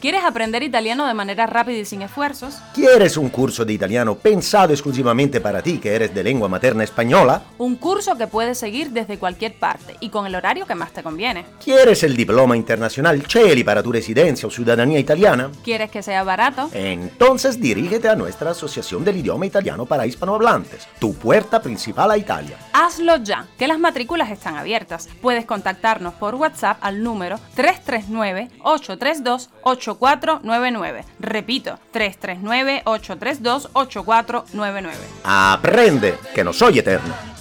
¿Quieres aprender italiano de manera rápida y sin esfuerzos? ¿Quieres un curso de italiano pensado exclusivamente para ti que eres de lengua materna española? Un curso que puedes seguir desde cualquier parte y con el horario que más te conviene. ¿Quieres el diploma internacional CELI para tu residencia o ciudadanía italiana? ¿Quieres que sea barato? Entonces dirígete a nuestra Asociación del Idioma Italiano para Hispanohablantes, tu puerta principal a Italia. Hazlo ya, que las matrículas están abiertas. Puedes contactarnos por WhatsApp al número 339-832-8499. Repito, 339-832-8499. Aprende, que no soy eterno.